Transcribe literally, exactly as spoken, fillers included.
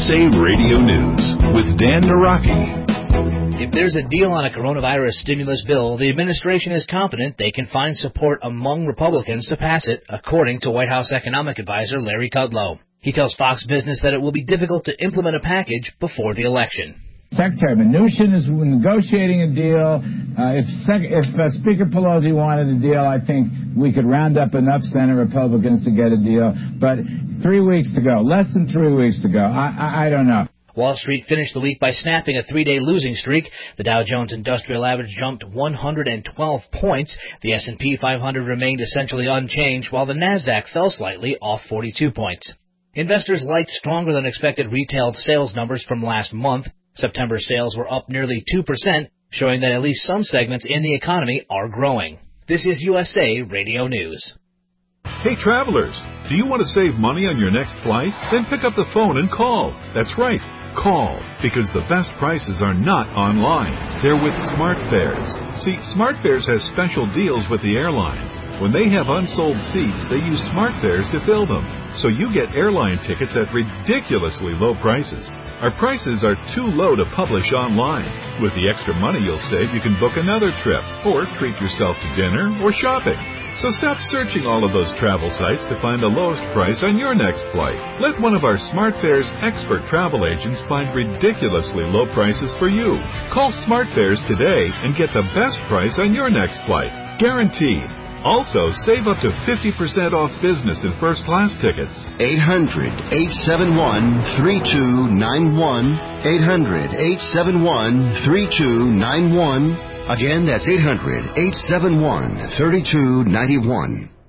S A Radio News with Dan Naraki. If there's a deal on a coronavirus stimulus bill, the administration is confident they can find support among Republicans to pass it, according to White House economic advisor Larry Kudlow. He tells Fox Business that it will be difficult to implement a package before the election. Secretary Mnuchin is negotiating a deal. Uh, if sec- if uh, Speaker Pelosi wanted a deal, I think we could round up enough Senate Republicans to get a deal. But three weeks to go, less than three weeks to go. I, I, I don't know. Wall Street finished the week by snapping a three-day losing streak. The Dow Jones Industrial Average jumped one hundred twelve points. The S and P five hundred remained essentially unchanged, while the Nasdaq fell slightly, off forty-two points. Investors liked stronger than expected retail sales numbers from last month. September sales were up nearly two percent, showing that at least some segments in the economy are growing. This is U S A Radio News. Hey, travelers, do you want to save money on your next flight? Then pick up the phone and call. That's right. Call, because the best prices are not online. They're with SmartFares. See, SmartFares has special deals with the airlines. When they have unsold seats, they use SmartFares to fill them. So you get airline tickets at ridiculously low prices. Our prices are too low to publish online. With the extra money you'll save, you can book another trip, or treat yourself to dinner or shopping. So stop searching all of those travel sites to find the lowest price on your next flight. Let one of our SmartFares expert travel agents find ridiculously low prices for you. Call SmartFares today and get the best price on your next flight. Guaranteed. Also, save up to fifty percent off business and first class tickets. eight hundred, eight seven one, three two nine one. eight hundred, eight seven one, three two nine one. Again, that's eight hundred, eight seven one, three two nine one.